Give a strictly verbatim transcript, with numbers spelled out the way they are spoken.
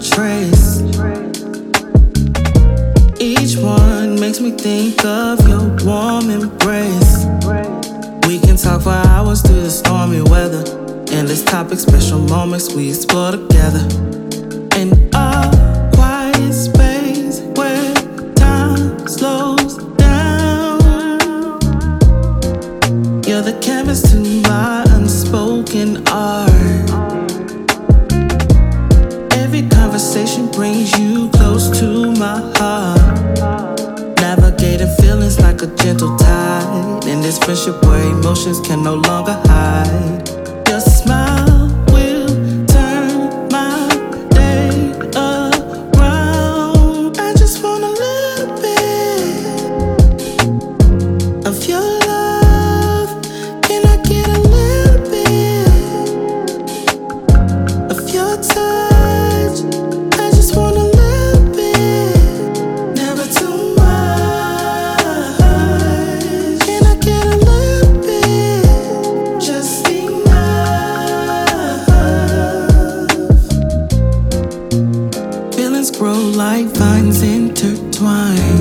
trace. Each one makes me think of your warm embrace. We can talk for hours through the stormy weather. Endless topics, special moments we explore together. In a quiet space where time slows down, you're the canvas to my unspoken art. Every conversation brings you close to my heart. Navigating feelings like a gentle tide. In this friendship where emotions can no longer hide. Your smile will turn my day around. I just want a little bit of your love. Can I get a little bit of your touch? I just want a little bit, never too much. Can I get a little bit, just enough? Feelings grow like vines intertwined.